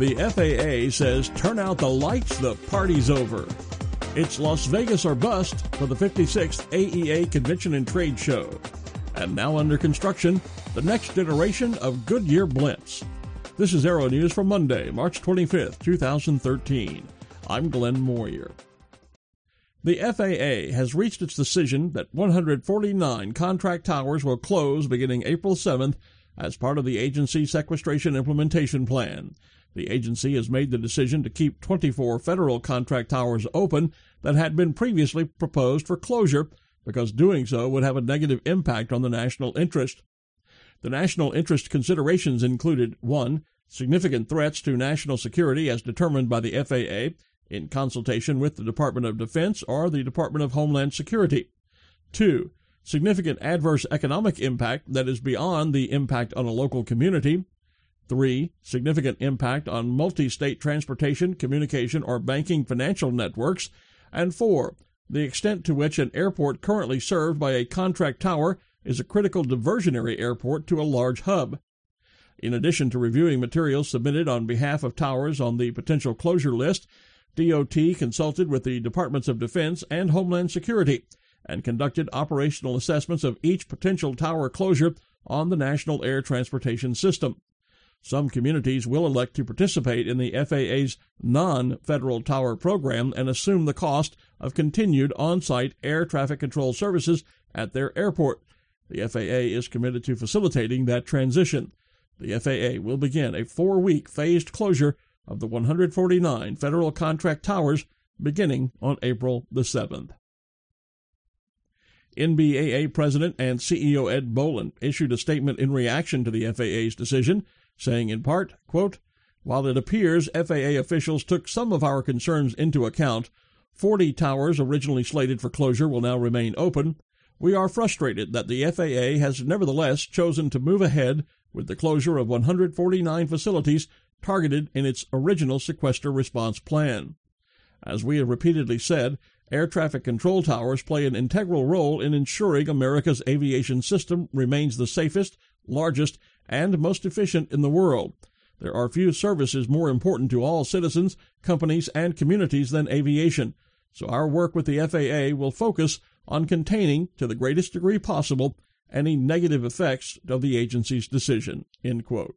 The FAA says, turn out the lights, the party's over. It's Las Vegas or bust for the 56th AEA Convention and Trade Show. And now under construction, the next generation of Goodyear blimps. This is Aero News for Monday, March 25th, 2013. I'm Glenn Moyer. The FAA has reached its decision that 149 contract towers will close beginning April 7th as part of the agency's sequestration implementation plan. The agency has made the decision to keep 24 federal contract towers open that had been previously proposed for closure because doing so would have a negative impact on the national interest. The national interest considerations included 1. Significant threats to national security as determined by the FAA in consultation with the Department of Defense or the Department of Homeland Security. 2. Significant adverse economic impact that is beyond the impact on a local community. 3. Significant impact on multi-state transportation, communication, or banking financial networks. And 4. The extent to which an airport currently served by a contract tower is a critical diversionary airport to a large hub. In addition to reviewing materials submitted on behalf of towers on the potential closure list, DOT consulted with the Departments of Defense and Homeland Security and conducted operational assessments of each potential tower closure on the National Air Transportation System. Some communities will elect to participate in the FAA's non-federal tower program and assume the cost of continued on-site air traffic control services at their airport. The FAA is committed to facilitating that transition. The FAA will begin a 4-week phased closure of the 149 federal contract towers beginning on April the 7th. NBAA President and CEO Ed Boland issued a statement in reaction to the FAA's decision, saying in part, quote, "While it appears FAA officials took some of our concerns into account, 40 towers originally slated for closure will now remain open. We are frustrated that the FAA has nevertheless chosen to move ahead with the closure of 149 facilities targeted in its original sequester response plan. As we have repeatedly said, air traffic control towers play an integral role in ensuring America's aviation system remains the safest, largest, and most efficient in the world. There are few services more important to all citizens, companies, and communities than aviation, so our work with the FAA will focus on containing, to the greatest degree possible, any negative effects of the agency's decision." End quote.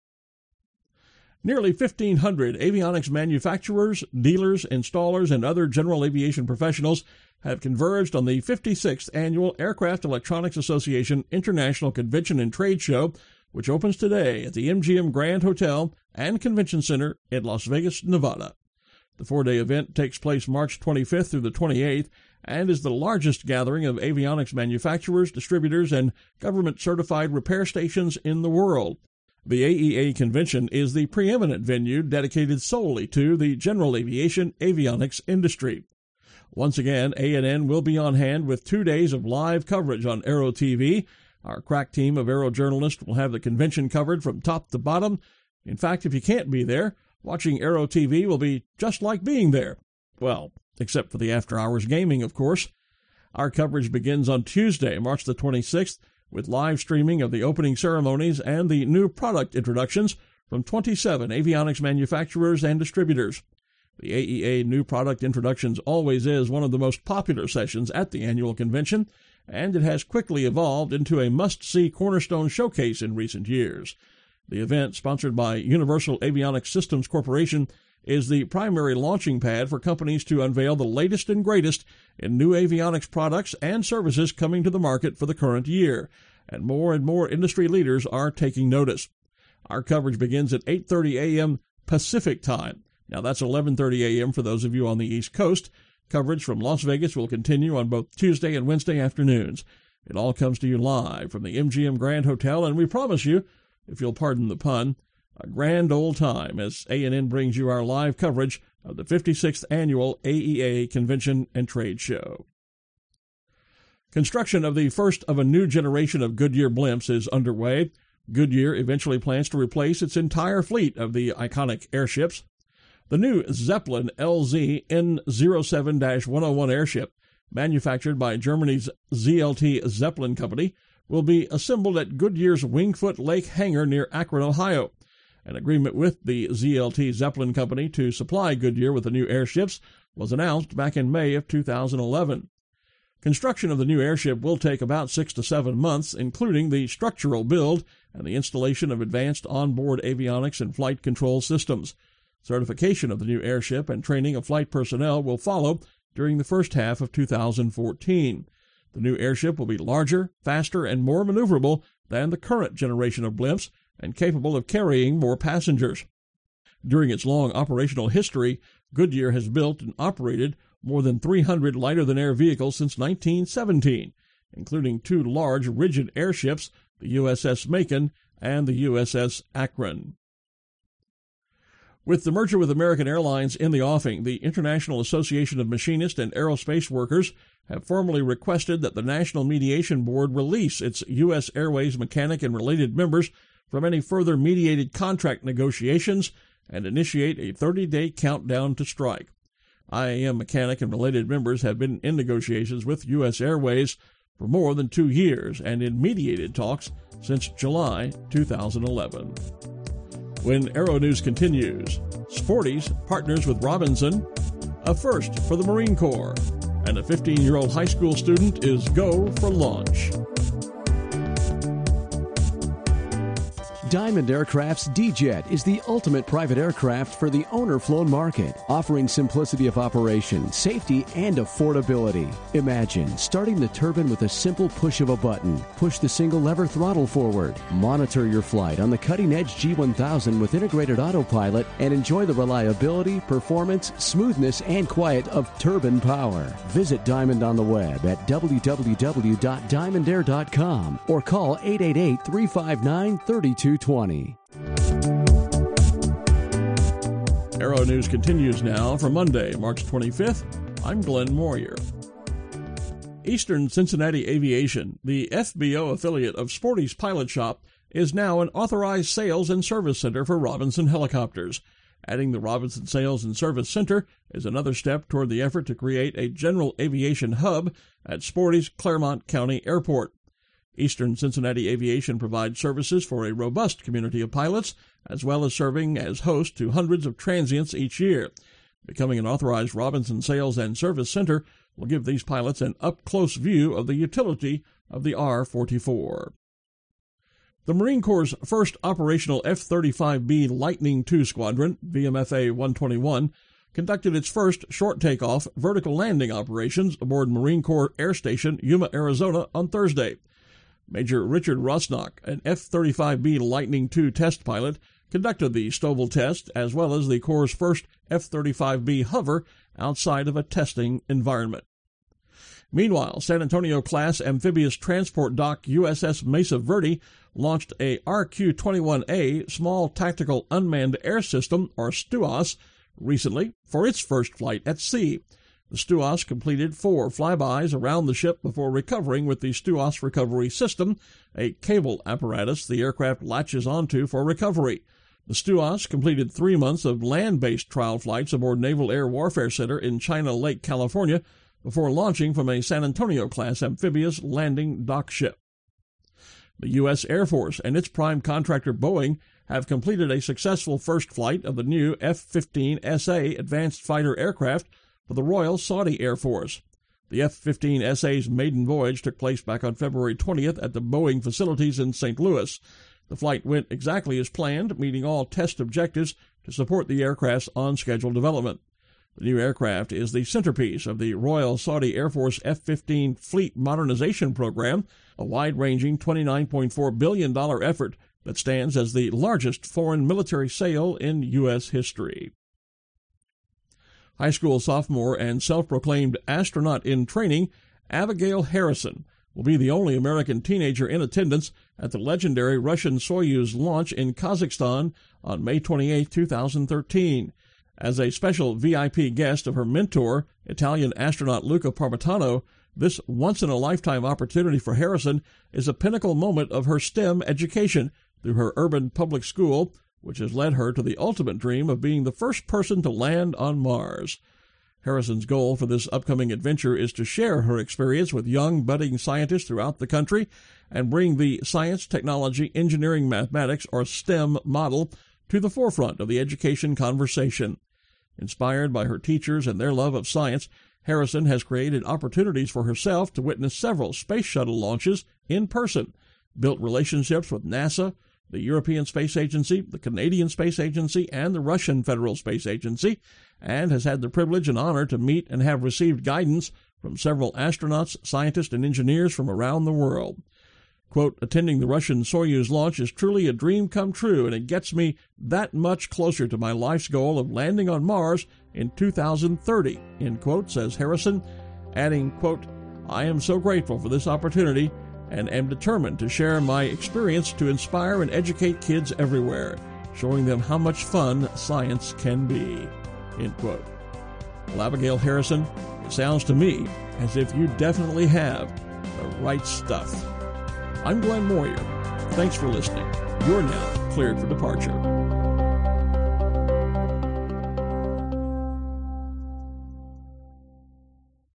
Nearly 1,500 avionics manufacturers, dealers, installers, and other general aviation professionals have converged on the 56th Annual Aircraft Electronics Association International Convention and Trade Show, which opens today at the MGM Grand Hotel and Convention Center in Las Vegas, Nevada. The 4-day event takes place March 25th through the 28th and is the largest gathering of avionics manufacturers, distributors, and government-certified repair stations in the world. The AEA convention is the preeminent venue dedicated solely to the general aviation avionics industry. Once again, A&N will be on hand with 2 days of live coverage on Aero TV. Our crack team of Aero journalists will have the convention covered from top to bottom. In fact, if you can't be there, watching Aero TV will be just like being there. Well, except for the after-hours gaming, of course. Our coverage begins on Tuesday, March the 26th, with live streaming of the opening ceremonies and the new product introductions from 27 avionics manufacturers and distributors. The AEA New Product Introductions always is one of the most popular sessions at the annual convention, and it has quickly evolved into a must-see cornerstone showcase in recent years. The event, sponsored by Universal Avionics Systems Corporation, is the primary launching pad for companies to unveil the latest and greatest in new avionics products and services coming to the market for the current year, and more industry leaders are taking notice. Our coverage begins at 8:30 a.m. Pacific Time. Now that's 11:30 a.m. for those of you on the East Coast. Coverage from Las Vegas will continue on both Tuesday and Wednesday afternoons. It all comes to you live from the MGM Grand Hotel, and we promise you, if you'll pardon the pun, a grand old time as A&N brings you our live coverage of the 56th Annual AEA Convention and Trade Show. Construction of the first of a new generation of Goodyear blimps is underway. Goodyear eventually plans to replace its entire fleet of the iconic airships. The new Zeppelin LZ N07-101 airship, manufactured by Germany's ZLT Zeppelin Company, will be assembled at Goodyear's Wingfoot Lake hangar near Akron, Ohio. An agreement with the ZLT Zeppelin Company to supply Goodyear with the new airships was announced back in May of 2011. Construction of the new airship will take about 6 to 7 months, including the structural build and the installation of advanced onboard avionics and flight control systems. Certification of the new airship and training of flight personnel will follow during the first half of 2014. The new airship will be larger, faster, and more maneuverable than the current generation of blimps and capable of carrying more passengers. During its long operational history, Goodyear has built and operated more than 300 lighter-than-air vehicles since 1917, including 2 large rigid airships, the USS Macon and the USS Akron. With the merger with American Airlines in the offing, the International Association of Machinists and Aerospace Workers have formally requested that the National Mediation Board release its U.S. Airways mechanic and related members from any further mediated contract negotiations and initiate a 30-day countdown to strike. IAM mechanic and related members have been in negotiations with U.S. Airways for more than 2 years and in mediated talks since July 2011. When Aero News continues, Sporty's partners with Robinson, a first for the Marine Corps, and a 15-year-old high school student is go for launch. Diamond Aircraft's D-Jet is the ultimate private aircraft for the owner-flown market, offering simplicity of operation, safety, and affordability. Imagine starting the turbine with a simple push of a button. Push the single-lever throttle forward. Monitor your flight on the cutting-edge G1000 with integrated autopilot and enjoy the reliability, performance, smoothness, and quiet of turbine power. Visit Diamond on the web at www.diamondair.com or call 888-359-3220. Aero News continues now for Monday, March 25th. I'm Glenn Moyer. Eastern Cincinnati Aviation, the FBO affiliate of Sporty's Pilot Shop, is now an authorized sales and service center for Robinson helicopters. Adding the Robinson Sales and Service Center is another step toward the effort to create a general aviation hub at Sporty's Clermont County Airport. Eastern Cincinnati Aviation provides services for a robust community of pilots, as well as serving as host to hundreds of transients each year. Becoming an authorized Robinson Sales and Service Center will give these pilots an up-close view of the utility of the R-44. The Marine Corps' first operational F-35B Lightning II Squadron, VMFA 121, conducted its first short takeoff vertical landing operations aboard Marine Corps Air Station, Yuma, Arizona, on Thursday. Major Richard Rosnock, an F-35B Lightning II test pilot, conducted the STOVL test as well as the Corps' first F-35B Hover outside of a testing environment. Meanwhile, San Antonio-class amphibious transport dock USS Mesa Verde launched a RQ-21A Small Tactical Unmanned Air System, or STUAS, recently for its first flight at sea. The STUAS completed 4 flybys around the ship before recovering with the STUAS Recovery System, a cable apparatus the aircraft latches onto for recovery. The STUAS completed 3 months of land-based trial flights aboard Naval Air Warfare Center in China Lake, California, before launching from a San Antonio-class amphibious landing dock ship. The U.S. Air Force and its prime contractor Boeing have completed a successful first flight of the new F-15SA advanced fighter aircraft for the Royal Saudi Air Force. The F-15SA's maiden voyage took place back on February 20th at the Boeing facilities in St. Louis. The flight went exactly as planned, meeting all test objectives to support the aircraft's on-schedule development. The new aircraft is the centerpiece of the Royal Saudi Air Force F-15 Fleet Modernization Program, a wide-ranging $29.4 billion effort that stands as the largest foreign military sale in U.S. history. High school sophomore and self-proclaimed astronaut in training, Abigail Harrison, will be the only American teenager in attendance at the legendary Russian Soyuz launch in Kazakhstan on May 28, 2013. As a special VIP guest of her mentor, Italian astronaut Luca Parmitano, this once-in-a-lifetime opportunity for Harrison is a pinnacle moment of her STEM education through her urban public school, which has led her to the ultimate dream of being the first person to land on Mars. Harrison's goal for this upcoming adventure is to share her experience with young budding scientists throughout the country and bring the science, technology, engineering, mathematics, or STEM model to the forefront of the education conversation. Inspired by her teachers and their love of science, Harrison has created opportunities for herself to witness several space shuttle launches in person, built relationships with NASA, the European Space Agency, the Canadian Space Agency, and the Russian Federal Space Agency, and has had the privilege and honor to meet and have received guidance from several astronauts, scientists, and engineers from around the world. Quote, attending the Russian Soyuz launch is truly a dream come true, and it gets me that much closer to my life's goal of landing on Mars in 2030, end quote, says Harrison, adding, quote, I am so grateful for this opportunity and am determined to share my experience to inspire and educate kids everywhere, showing them how much fun science can be, end quote. Well, Abigail Harrison, it sounds to me as if you definitely have the right stuff. I'm Glenn Moyer. Thanks for listening. You're now cleared for departure.